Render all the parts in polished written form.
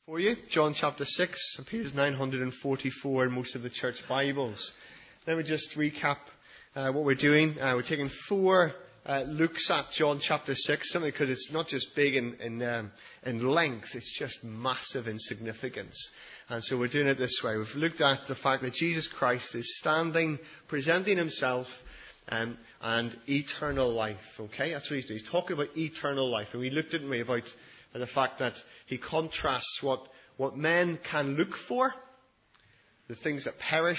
For you, John chapter 6, page 944 in most of the church Bibles. Let me just recap what we're doing. We're taking 4 looks at John chapter 6, simply because it's not just big in length, it's just massive in significance. And so we're doing it this way. We've looked at the fact that Jesus Christ is standing, presenting himself and eternal life. Okay, that's what he's doing. He's talking about eternal life. And we looked at about the fact that he contrasts what men can look for, the things that perish,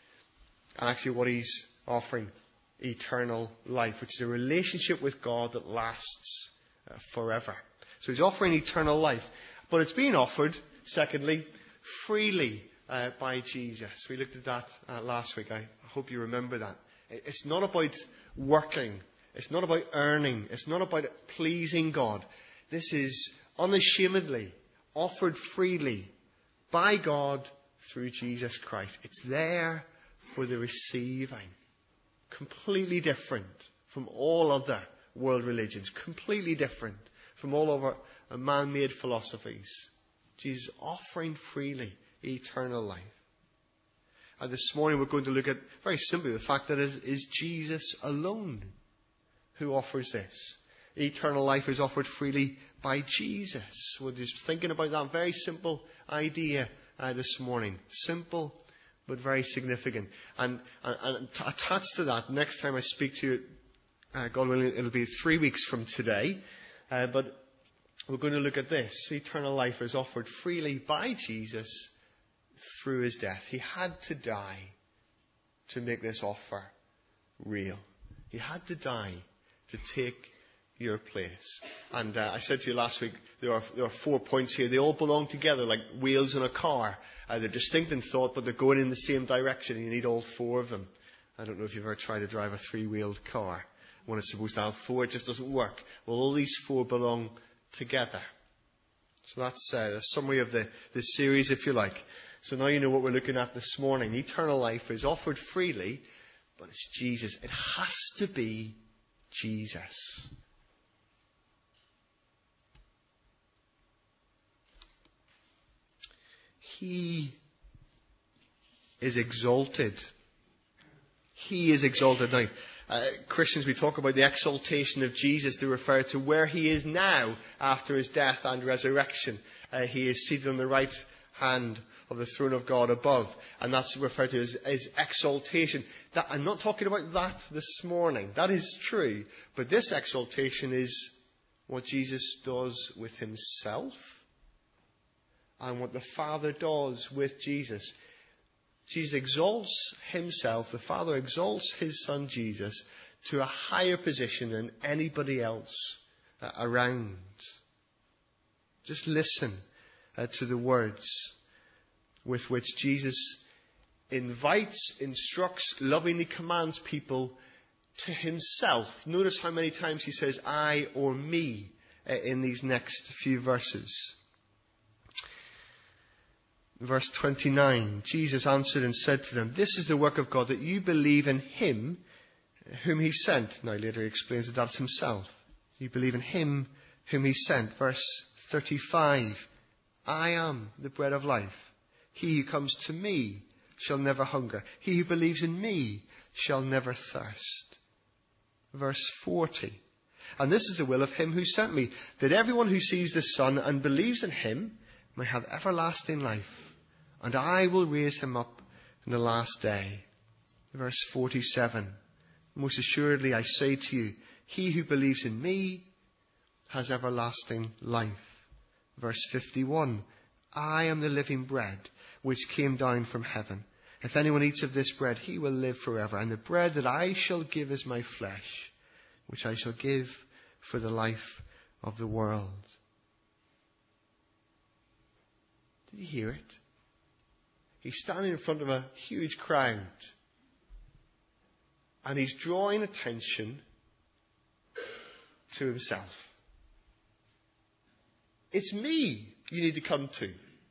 and actually what he's offering, eternal life, which is a relationship with God that lasts forever. So he's offering eternal life. But it's being offered, secondly, freely by Jesus. We looked at that last week. I hope you remember that. It's not about working. It's not about earning. It's not about pleasing God. This is unashamedly offered freely by God through Jesus Christ. It's there for the receiving. Completely different from all other world religions. Completely different from all other man-made philosophies. Jesus offering freely eternal life. And this morning we're going to look at, very simply, the fact that it is Jesus alone who offers this. Eternal life is offered freely by Jesus. We're just thinking about that very simple idea this morning. Simple, but very significant. And attached to that, next time I speak to you, God willing, it'll be 3 weeks from today. But we're going to look at this. Eternal life is offered freely by Jesus through his death. He had to die to make this offer real. He had to die to take your place. And I said to you last week, there are 4 points here. They all belong together like wheels in a car. They're distinct in thought, but they're going in the same direction. You need all 4 of them. I don't know if you've ever tried to drive a 3-wheeled car. When it's supposed to have 4, it just doesn't work. Well, all these 4 belong together. So that's a summary of the series, if you like. So now you know what we're looking at this morning. Eternal life is offered freely, but it's Jesus. It has to be Jesus. He is exalted. He is exalted. Now, Christians, we talk about the exaltation of Jesus to refer to where he is now after his death and resurrection. He is seated on the right hand of the throne of God above. And that's referred to as exaltation. I'm not talking about that this morning. That is true. But this exaltation is what Jesus does with himself and what the Father does with Jesus. Jesus exalts himself, the Father exalts his Son Jesus to a higher position than anybody else around. Just listen to the words with which Jesus invites, instructs, lovingly commands people to himself. Notice how many times he says I or me in these next few verses. Verse 29, Jesus answered and said to them, "This is the work of God, that you believe in him whom he sent." Now later he explains that that's himself. You believe in him whom he sent. Verse 35, "I am the bread of life. He who comes to me shall never hunger. He who believes in me shall never thirst." Verse 40, "And this is the will of him who sent me, that everyone who sees the Son and believes in him may have everlasting life, and I will raise him up in the last day." Verse 47, "Most assuredly I say to you, he who believes in me has everlasting life." Verse 51, "I am the living bread which came down from heaven. If anyone eats of this bread, he will live forever. And the bread that I shall give is my flesh, which I shall give for the life of the world." Did you hear it? He's standing in front of a huge crowd. And he's drawing attention to himself. It's me you need to come to.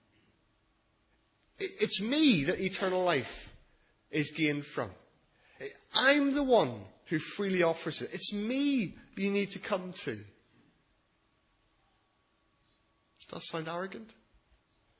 It's me that eternal life is gained from. I'm the one who freely offers it. It's me you need to come to. Does that sound arrogant?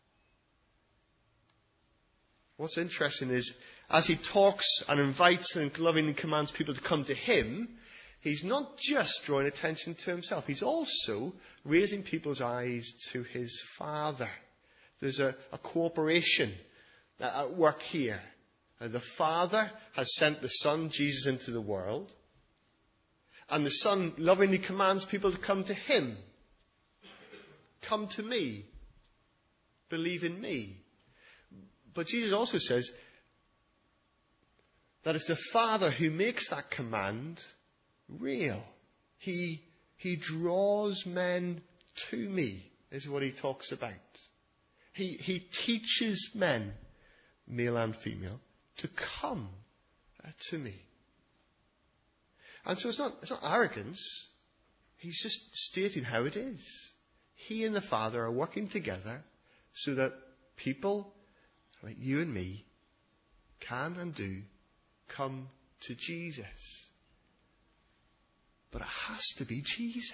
What's interesting is, as he talks and invites and lovingly commands people to come to him, he's not just drawing attention to himself. He's also raising people's eyes to his Father. There's a cooperation at work here. The Father has sent the Son, Jesus, into the world. And the Son lovingly commands people to come to him. Come to me. Believe in me. But Jesus also says that it's the Father who makes that command real. He draws men to me, is what he talks about. He teaches men, male and female, to come to me. And so it's not arrogance. He's just stating how it is. He and the Father are working together so that people like you and me can and do come to Jesus. But it has to be Jesus.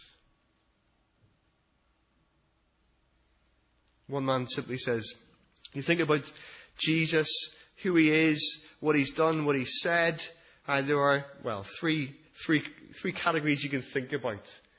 One man simply says, you think about Jesus, who he is, what he's done, what he said, and there are, three categories you can think about.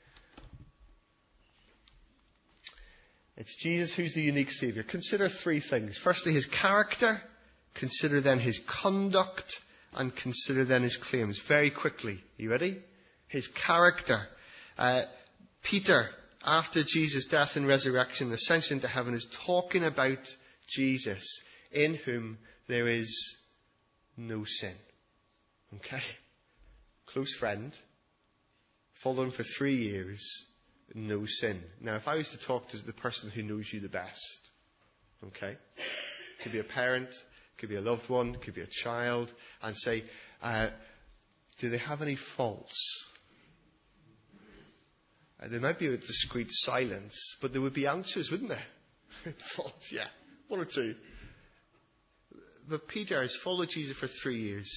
It's Jesus who's the unique Saviour. Consider three things. Firstly, his character. Consider then his conduct. And consider then his claims. Very quickly. You ready? His character. Peter, after Jesus' death and resurrection, ascension into heaven, is talking about Jesus, in whom there is no sin. Okay? Close friend. Followed him for 3 years. No sin. Now, if I was to talk to the person who knows you the best, okay? Could be a parent, could be a loved one, could be a child, and say, do they have any faults? There might be a discreet silence, but there would be answers, wouldn't there? Faults, yeah. One or two. But Peter has followed Jesus for 3 years.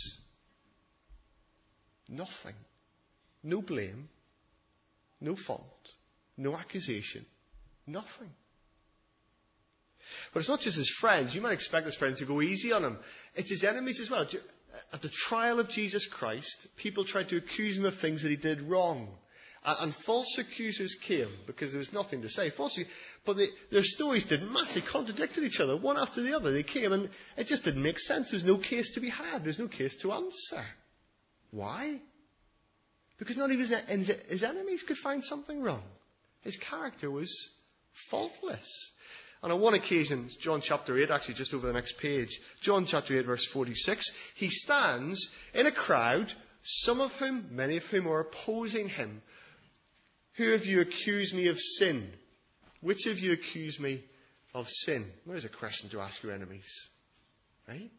Nothing. No blame. No fault. No accusation. Nothing. But it's not just his friends. You might expect his friends to go easy on him. It's his enemies as well. At the trial of Jesus Christ, people tried to accuse him of things that he did wrong. And false accusers came because there was nothing to say. But their stories didn't match. They contradicted each other, one after the other. They came and it just didn't make sense. There's no case to be had. There's no case to answer. Why? Because not even his enemies could find something wrong. His character was faultless. And on one occasion, John chapter 8, actually just over the next page, John chapter 8 verse 46, he stands in a crowd, many of whom are opposing him. Who of you accuse me of sin? Which of you accuse me of sin? There's a question to ask your enemies. Right?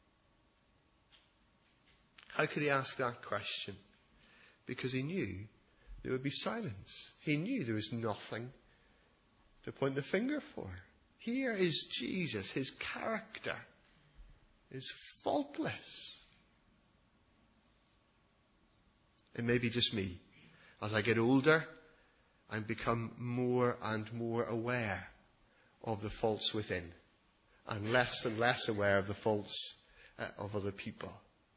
How could he ask that question? Because he knew there would be silence. He knew there was nothing to point the finger for. Here is Jesus. His character is faultless. It may be just me. As I get older, I become more and more aware of the faults within, and less aware of the faults of other people.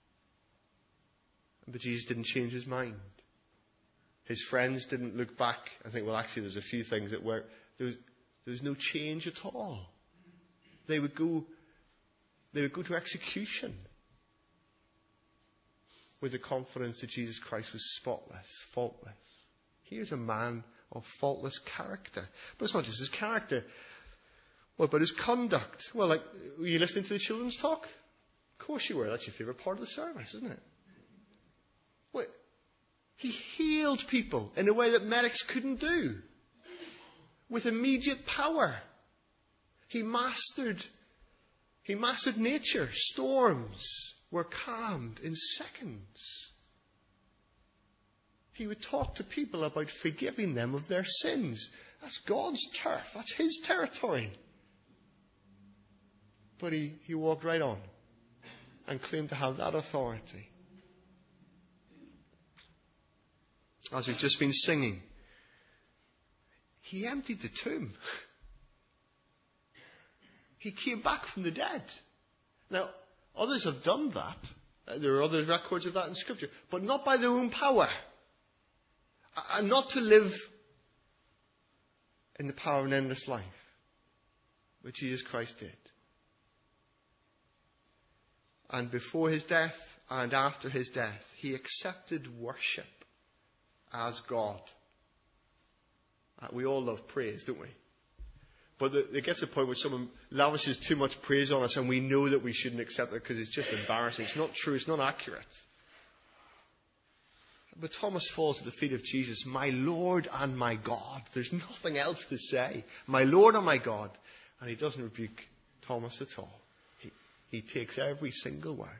But Jesus didn't change his mind. His friends didn't look back and think, well, actually, there's a few things that were... There was no change at all. They would go to execution with the confidence that Jesus Christ was spotless, faultless. Here's a man of faultless character. But it's not just his character. What about his conduct? Well, were you listening to the children's talk? Of course you were. That's your favourite part of the service, isn't it? Well, he healed people in a way that medics couldn't do. With immediate power. He mastered nature. Storms were calmed in seconds. He would talk to people about forgiving them of their sins. That's God's turf. That's his territory. But he walked right on and claimed to have that authority. As we've just been singing, he emptied the tomb. He came back from the dead. Now, others have done that. There are other records of that in Scripture. But not by their own power. And not to live in the power of an endless life. But Jesus Christ did. And before his death and after his death, he accepted worship as God. We all love praise, don't we? But there gets a point where someone lavishes too much praise on us and we know that we shouldn't accept it because it's just embarrassing. It's not true. It's not accurate. But Thomas falls at the feet of Jesus, my Lord and my God. There's nothing else to say. My Lord and my God. And he doesn't rebuke Thomas at all. He takes every single word.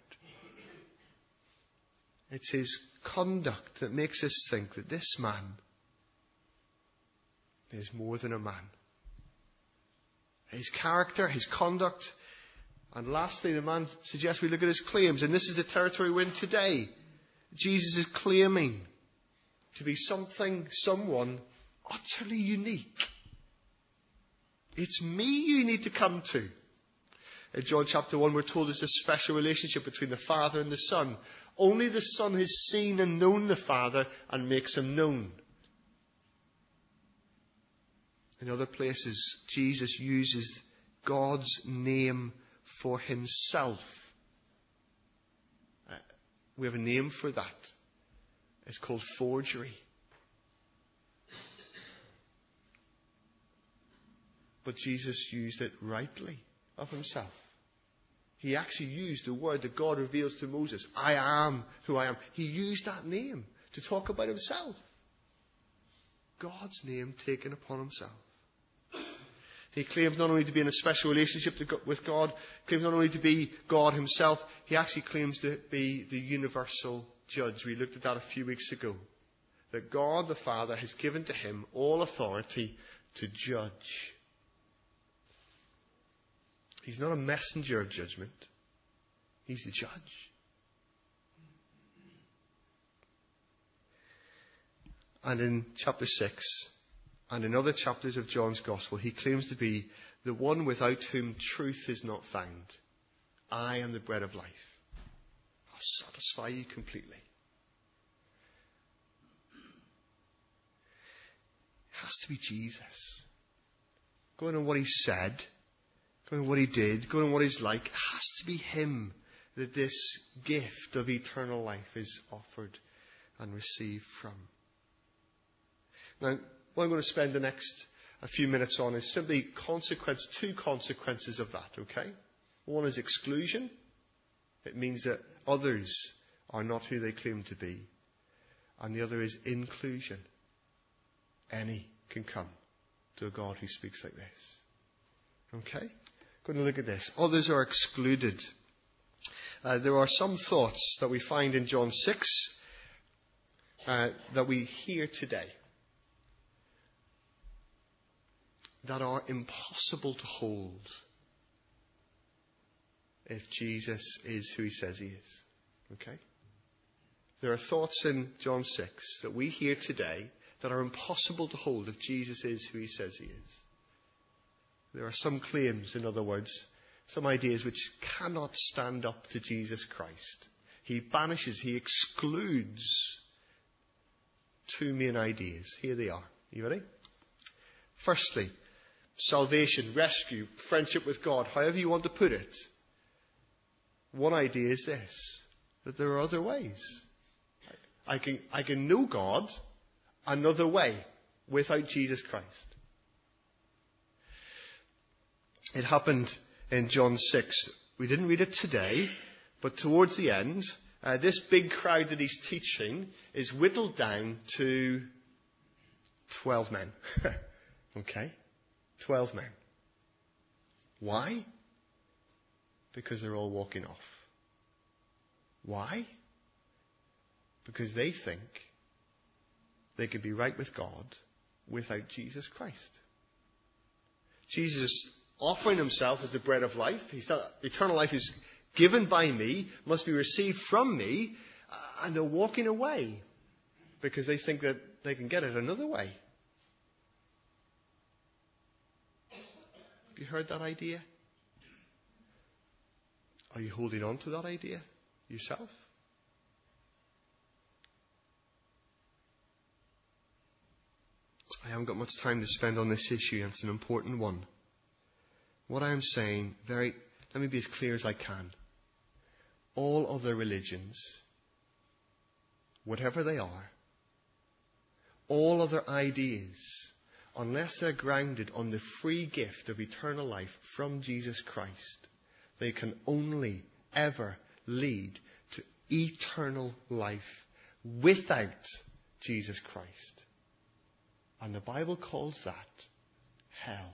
It's his conduct that makes us think that this man is more than a man. His character, his conduct. And lastly, the man suggests we look at his claims. And this is the territory we're in today. Jesus is claiming to be someone utterly unique. It's me you need to come to. In John chapter 1, we're told there's a special relationship between the Father and the Son. Only the Son has seen and known the Father and makes him known. In other places, Jesus uses God's name for himself. We have a name for that. It's called forgery. But Jesus used it rightly of himself. He actually used the word that God reveals to Moses. I am who I am. He used that name to talk about himself. God's name taken upon himself. He claims not only to be in a special relationship with God, claims not only to be God himself, he actually claims to be the universal judge. We looked at that a few weeks ago. That God the Father has given to him all authority to judge. He's not a messenger of judgment. He's the judge. And in chapter 6, and in other chapters of John's Gospel, he claims to be the one without whom truth is not found. I am the bread of life. I'll satisfy you completely. It has to be Jesus. Going on what he said, going on what he did, going on what he's like, it has to be him that this gift of eternal life is offered and received from. Now, what I'm going to spend the next a few minutes on is simply two consequences of that, okay? One is exclusion. It means that others are not who they claim to be. And the other is inclusion. Any can come to a God who speaks like this. Okay? Going to look at this. Others are excluded. There are some thoughts that we find in John 6 that we hear today that are impossible to hold if Jesus is who he says he is. Okay? There are thoughts in John 6 that we hear today that are impossible to hold if Jesus is who he says he is. There are some claims, in other words, some ideas which cannot stand up to Jesus Christ. He banishes, he excludes two main ideas. Here they are. You ready? Firstly, salvation, rescue, friendship with God, however you want to put it. One idea is this, that there are other ways. I can know God another way without Jesus Christ. It happened in John 6. We didn't read it today, but towards the end, this big crowd that he's teaching is whittled down to 12 men. Okay? 12 men. Why? Because they're all walking off. Why? Because they think they can be right with God without Jesus Christ. Jesus offering himself as the bread of life. He said, eternal life is given by me, must be received from me, and they're walking away because they think that they can get it another way. Have you heard that idea? Are you holding on to that idea yourself? I haven't got much time to spend on this issue, and it's an important one. What I am saying, let me be as clear as I can. All other religions, whatever they are, all other ideas, unless they're grounded on the free gift of eternal life from Jesus Christ, they can only ever lead to eternal life without Jesus Christ. And the Bible calls that hell.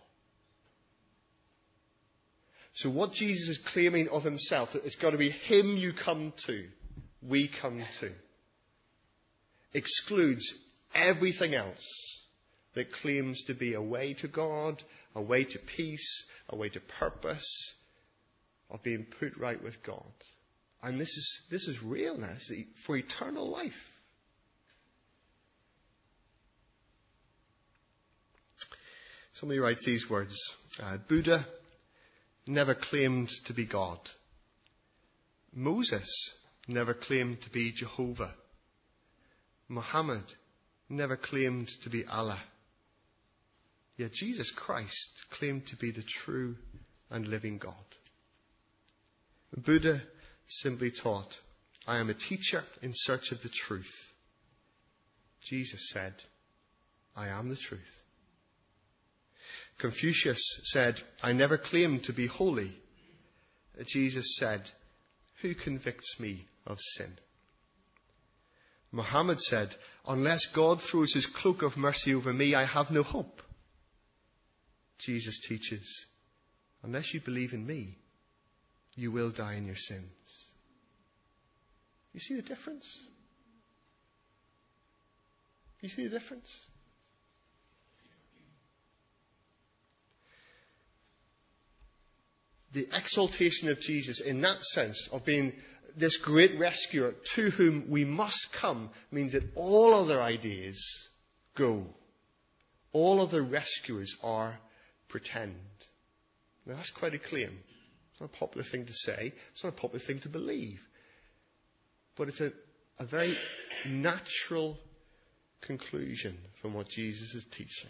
So what Jesus is claiming of himself, that it's got to be him you come to, we come to, excludes everything else that claims to be a way to God, a way to peace, a way to purpose, of being put right with God. And this is real now. It's for eternal life. Somebody writes these words. Buddha never claimed to be God. Moses never claimed to be Jehovah. Muhammad never claimed to be Allah. Yet Jesus Christ claimed to be the true and living God. Buddha simply taught, I am a teacher in search of the truth. Jesus said, I am the truth. Confucius said, I never claimed to be holy. Jesus said, who convicts me of sin? Muhammad said, unless God throws his cloak of mercy over me, I have no hope. Jesus teaches, unless you believe in me, you will die in your sins. You see the difference? You see the difference? The exaltation of Jesus in that sense of being this great rescuer to whom we must come means that all other ideas go. All other rescuers are pretend. Now that's quite a claim. It's not a popular thing to say. It's not a popular thing to believe. But it's a very natural conclusion from what Jesus is teaching.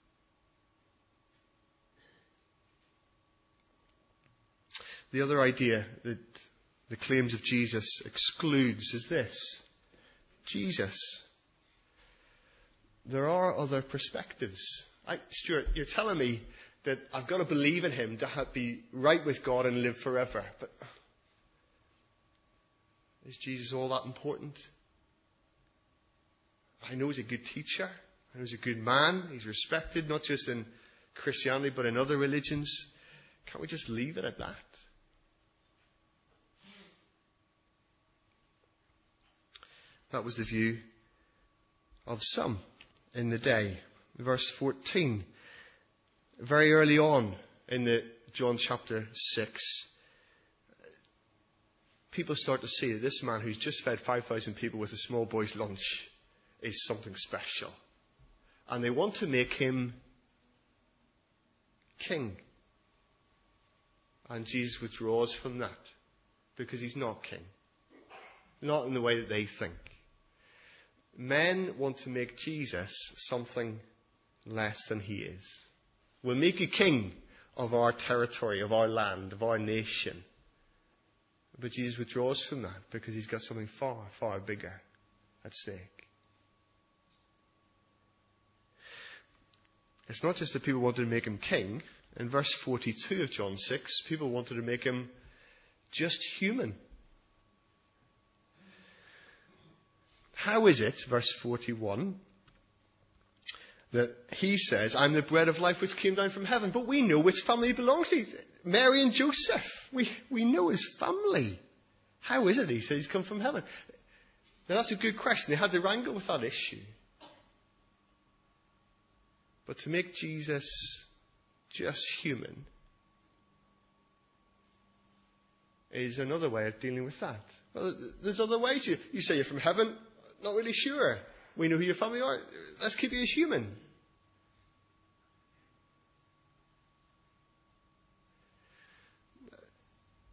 The other idea that the claims of Jesus excludes is this. Jesus. There are other perspectives. Stuart, you're telling me that I've got to believe in him to be right with God and live forever. But is Jesus all that important? I know he's a good teacher. I know he's a good man. He's respected not just in Christianity but in other religions. Can't we just leave it at that? That was the view of some in the day. Verse 14. Very early on in the John chapter 6, people start to see that this man who's just fed 5,000 people with a small boy's lunch is something special. And they want to make him king. And Jesus withdraws from that because he's not king. Not in the way that they think. Men want to make Jesus something less than he is. We'll make a king of our territory, of our land, of our nation. But Jesus withdraws from that because he's got something far, far bigger at stake. It's not just that people wanted to make him king. In verse 42 of John 6, people wanted to make him just human. How is it, verse 41, that he says, I'm the bread of life which came down from heaven? But we know which family he belongs to. Mary and Joseph. We know his family. How is it he says he's come from heaven? Now that's a good question. They had to wrangle with that issue. But to make Jesus just human is another way of dealing with that. Well, there's other ways. You say you're from heaven. Not really sure. We know who your family are. Let's keep you as human.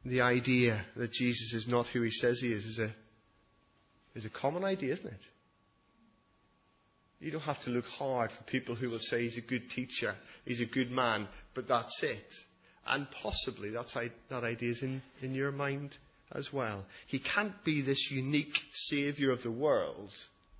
the idea that Jesus is not who he says he is a common idea, isn't it? You don't have to look hard for people who will say he's a good teacher, he's a good man, but that's it. And possibly that idea is in your mind as well. He can't be this unique saviour of the world.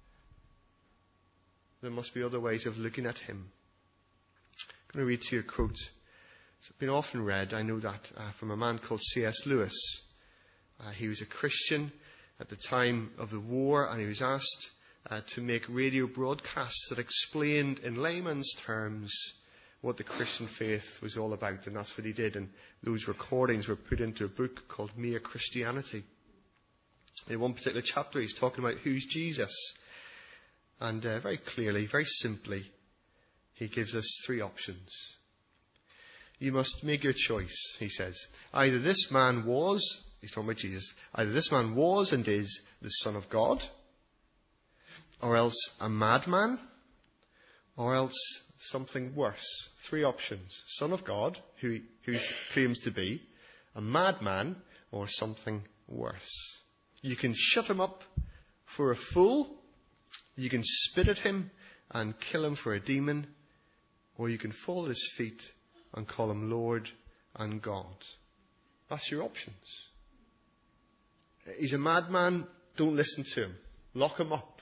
There must be other ways of looking at him. I'm going to read to you a quote. It's been often read, I know that, from a man called C.S. Lewis. He was a Christian at the time of the war, and he was asked to make radio broadcasts that explained in layman's terms what the Christian faith was all about, and that's what he did. And those recordings were put into a book called Mere Christianity. In one particular chapter, he's talking about who's Jesus. And very clearly, very simply, he gives us three options. You must make your choice, he says. Either this man was, he's talking about Jesus, either this man was and is the Son of God, or else a madman, or else something worse. Three options. Son of God, who he claims to be, a madman, or something worse. You can shut him up for a fool, you can spit at him and kill him for a demon, or you can fall at his feet and call him Lord and God. That's your options. He's a madman, don't listen to him. Lock him up.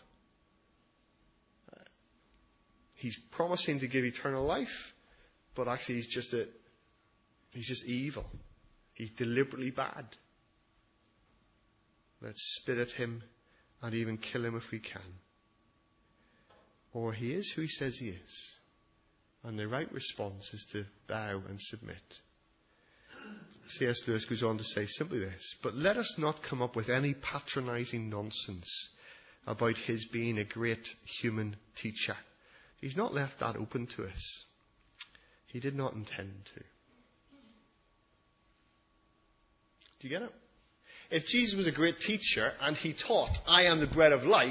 He's promising to give eternal life, but actually he's just evil. He's deliberately bad. Let's spit at him and even kill him if we can. Or he is who he says he is. And the right response is to bow and submit. C.S. Lewis goes on to say simply this: but let us not come up with any patronising nonsense about his being a great human teacher. He's not left that open to us. He did not intend to. Do you get it? If Jesus was a great teacher and he taught, I am the bread of life,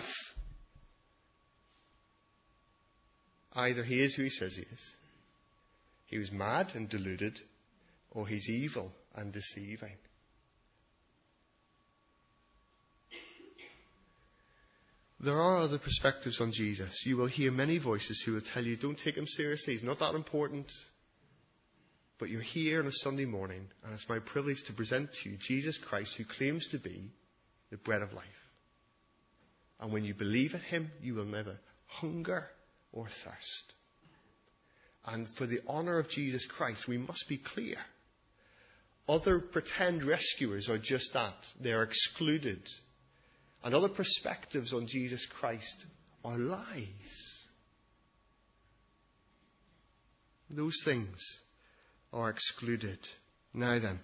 either he is who he says he is, he was mad and deluded, or he's evil and deceiving. There are other perspectives on Jesus. You will hear many voices who will tell you, don't take him seriously, he's not that important. But you're here on a Sunday morning, and it's my privilege to present to you Jesus Christ, who claims to be the bread of life. And when you believe in him, you will never hunger or thirst. And for the honour of Jesus Christ, we must be clear. Other pretend rescuers are just that. They are excluded. And other perspectives on Jesus Christ are lies. Those things are excluded. Now then,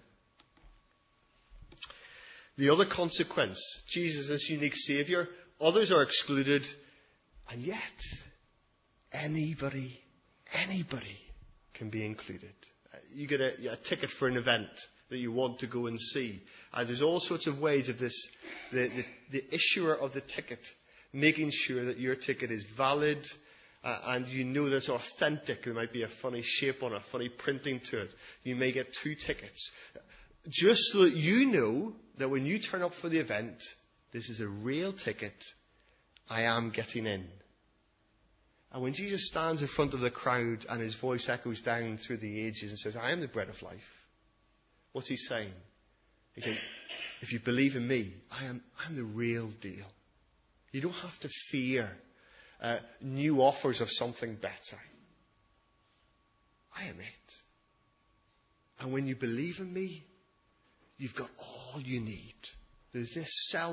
the other consequence, Jesus is this unique saviour, others are excluded, and yet anybody can be included. You get a ticket for an event that you want to go and see. There's all sorts of ways of this, the issuer of the ticket making sure that your ticket is valid and you know that it's authentic. There might be a funny shape on it, funny printing to it. You may get 2 tickets. Just so that you know that when you turn up for the event, this is a real ticket. I am getting in. And when Jesus stands in front of the crowd and his voice echoes down through the ages and says, I am the bread of life, what's he saying? He's saying, if you believe in me, I'm the real deal. You don't have to fear new offers of something better. I am it. And when you believe in me, you've got all you need. There's this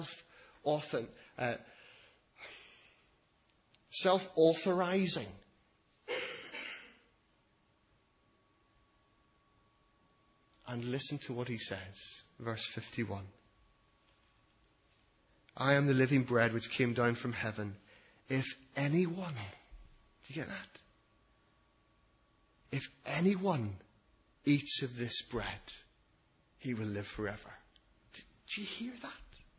self-authorizing. And listen to what he says, verse 51. I am the living bread which came down from heaven. If anyone, do you get that? If anyone eats of this bread, he will live forever. Do you hear that?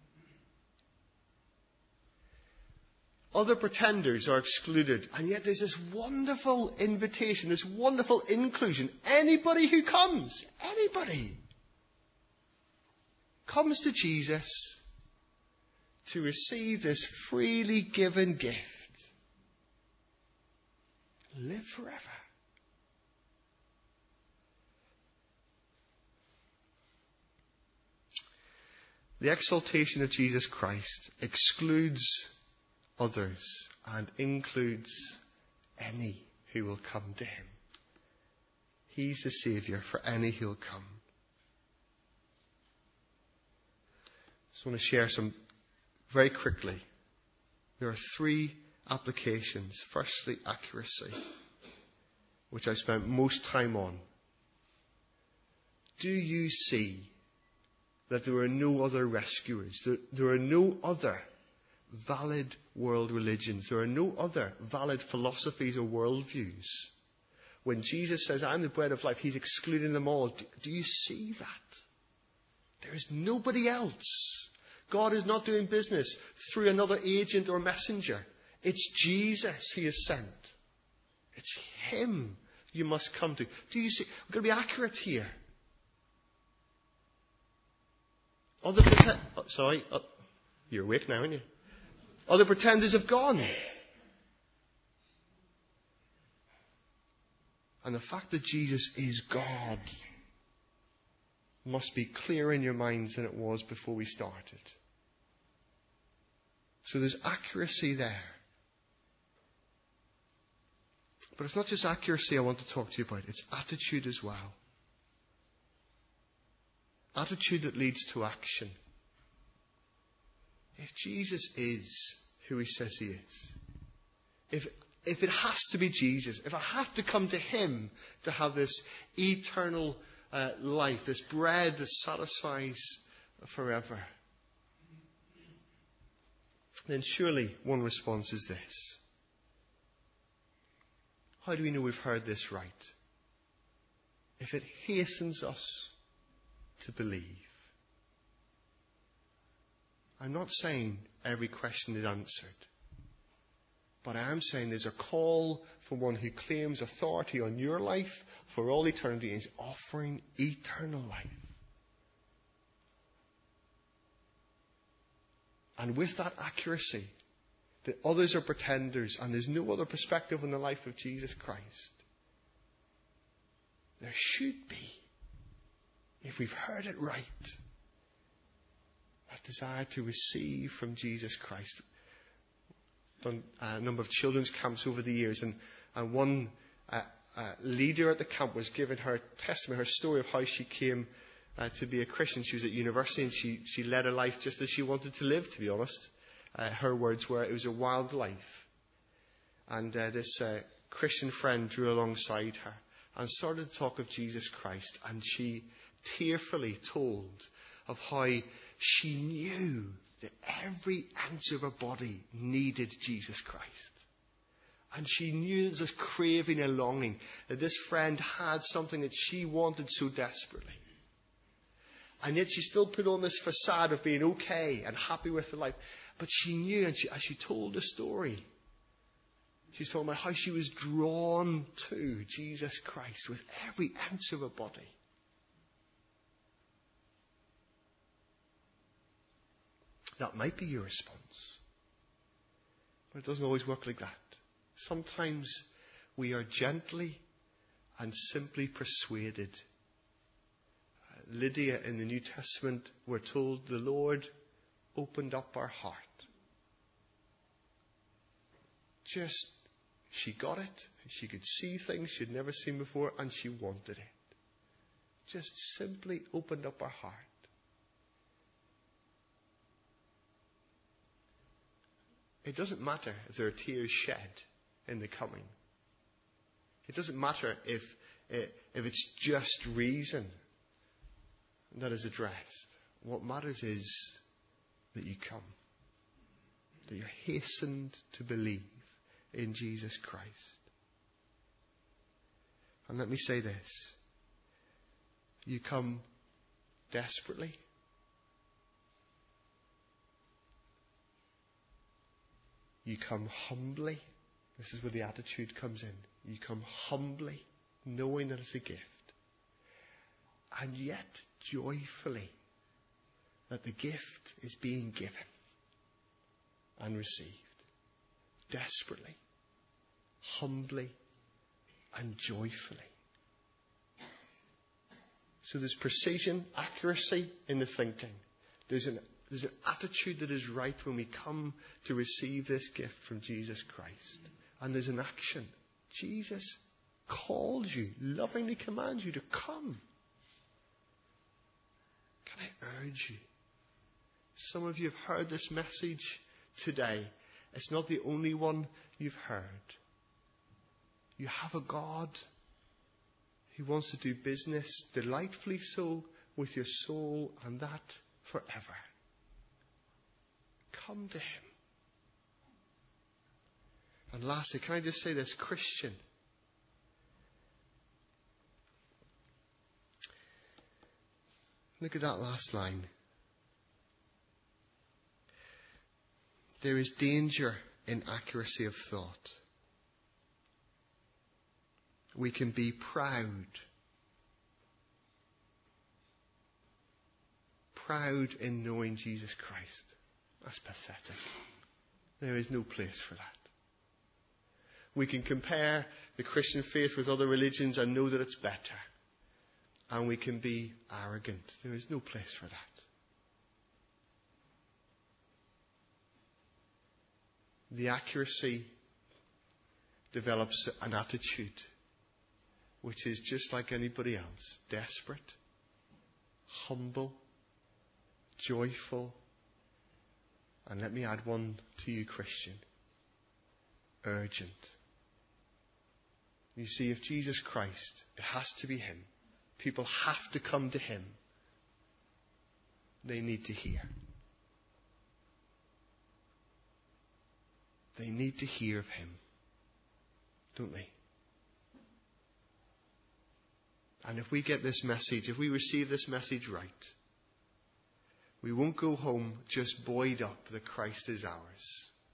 Other pretenders are excluded, and yet there's this wonderful invitation, this wonderful inclusion. Anybody who comes, anybody. comes to Jesus to receive this freely given gift. Live forever. The exaltation of Jesus Christ excludes others and includes any who will come to him. He's the Saviour for any who will come. Just want to share some very quickly. There are 3 applications. Firstly, accuracy, which I spent most time on. Do you see that there are no other rescuers? There are no other valid world religions. There are no other valid philosophies or worldviews. When Jesus says, I'm the bread of life, he's excluding them all. Do you see that? There is nobody else. God is not doing business through another agent or messenger. It's Jesus he has sent. It's him you must come to. Do you see? We've got to be accurate here. You're awake now, aren't you? Other pretenders have gone. And the fact that Jesus is God must be clearer in your minds than it was before we started. So there's accuracy there. But it's not just accuracy I want to talk to you about. It's attitude as well. Attitude that leads to action. If Jesus is who he says he is, if it has to be Jesus, if I have to come to him to have this eternal life, this bread that satisfies forever, then surely one response is this. How do we know we've heard this right? If it hastens us to believe. I'm not saying every question is answered. But I am saying there's a call from one who claims authority on your life for all eternity and is offering eternal life. And with that accuracy, that others are pretenders and there's no other perspective on the life of Jesus Christ, there should be, if we've heard it right, a desire to receive from Jesus Christ. Done a number of children's camps over the years, and one leader at the camp was giving her testimony, her story of how she came to be a Christian. She was at university and she led a life just as she wanted to live, to be honest. Her words were, it was a wild life. And this Christian friend drew alongside her and started to talk of Jesus Christ, and she tearfully told of how she knew that every ounce of her body needed Jesus Christ. And she knew there was this craving and longing that this friend had something that she wanted so desperately. And yet she still put on this facade of being okay and happy with her life. But she knew, and as she told the story, she's talking about how she was drawn to Jesus Christ with every ounce of her body. That might be your response. But it doesn't always work like that. Sometimes we are gently and simply persuaded. Lydia in the New Testament, we're told the Lord opened up our heart. She got it. She could see things she'd never seen before, and she wanted it. Just simply opened up our heart. It doesn't matter if there are tears shed in the coming. It doesn't matter if it's just reason that is addressed. What matters is that you come. That you're hastened to believe in Jesus Christ. And let me say this. You come desperately. You come humbly. This is where the attitude comes in. You come humbly, knowing that it's a gift. And yet, joyfully, that the gift is being given and received desperately, humbly, and joyfully. So there's precision, accuracy in the thinking. There's an attitude that is right when we come to receive this gift from Jesus Christ. And there's an action. Jesus calls you, lovingly commands you to come. Can I urge you? Some of you have heard this message today. It's not the only one you've heard. You have a God who wants to do business delightfully so with your soul, and that forever. Come to him. And lastly, can I just say this, Christian? Look at that last line. There is danger in accuracy of thought. We can be proud. Proud in knowing Jesus Christ. That's pathetic. There is no place for that. We can compare the Christian faith with other religions and know that it's better. And we can be arrogant. There is no place for that. The accuracy develops an attitude which is just like anybody else. Desperate, humble, joyful, and let me add one to you, Christian. Urgent. You see, if Jesus Christ, it has to be him. People have to come to him. They need to hear. They need to hear of him. Don't they? And if we get this message, if we receive this message right, we won't go home just buoyed up that Christ is ours.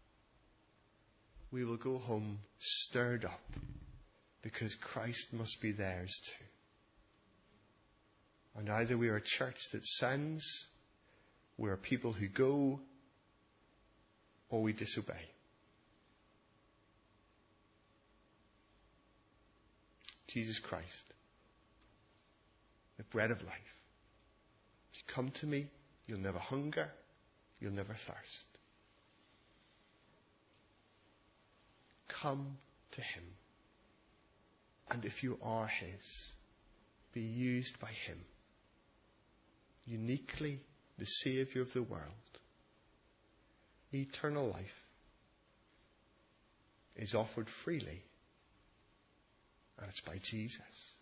We will go home stirred up because Christ must be theirs too. And either we are a church that sends, we are people who go, or we disobey. Jesus Christ, the bread of life. If you come to me, you'll never hunger, you'll never thirst. Come to him. And if you are his, be used by him. Uniquely the Saviour of the world. Eternal life is offered freely. And it's by Jesus.